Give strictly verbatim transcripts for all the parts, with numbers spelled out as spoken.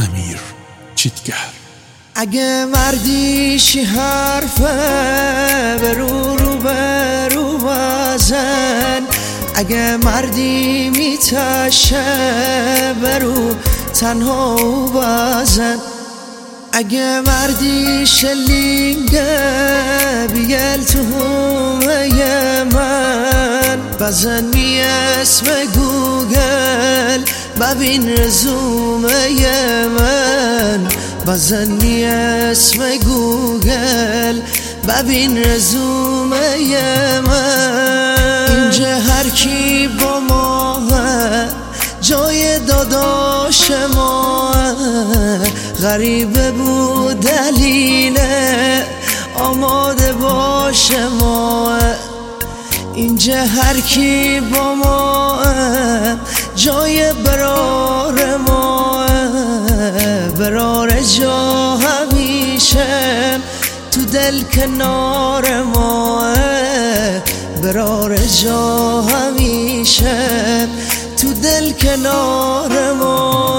امیر چیتگر. اگه مردیشی حرفه برو رو برو بزن، اگه مردی میتشه برو تنها بزن، اگه مردی شلینگه بیل تو همه من بزن می اسم گوگل ببین رزومه من، بزن می اسم گوگل ببین رزومه من. اینجا هر کی با ما جای داداش ما، غریبه بود دلیله آماده باشه ما. اینجا هر کی با ما جای برار ما، برار جا همیشه تو دل کنار ما، برار جا همیشه تو دل کنار ما.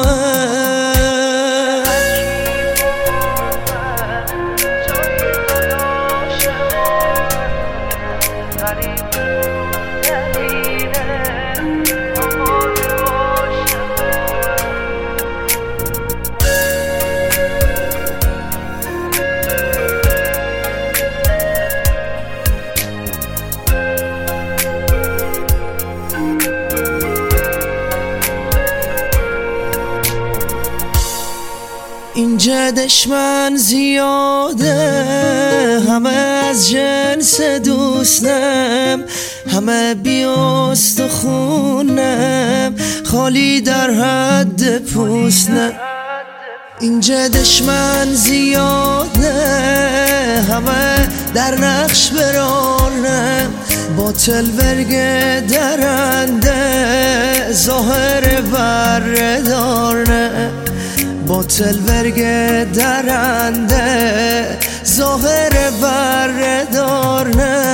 اینجا دشمن زیاده، همه از جنس دوستم، همه بیاست و خونم خالی در حد پوستم. اینجا دشمن زیاده، همه در نقش برارم، باطل ورگه درنده ظاهر بردارنه، باطل ورگه درنده ظاهر بردارنه.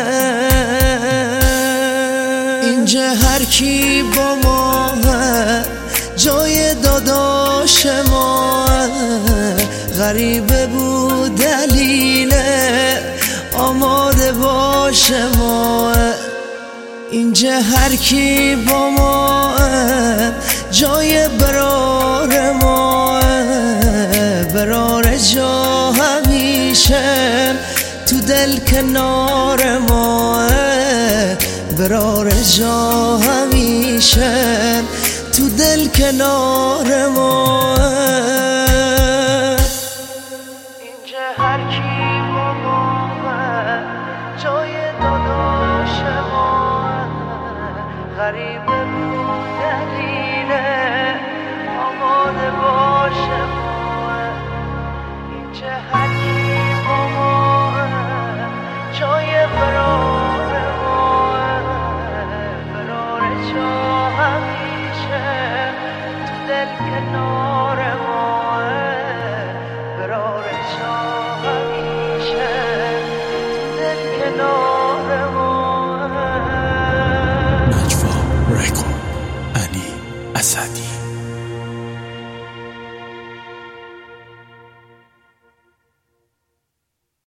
اینجا هر کی با ما جای داداش ما، غریبه بود دلیله آماده باشه ما. اینجا هر کی با ما جای برار ما، برار جا همیشه تو دل کنار ما، برار جا همیشه تو دل کنار ما. اینجا هر کی با ما جای داداش ما، غریبه بود دلیله آماده باشه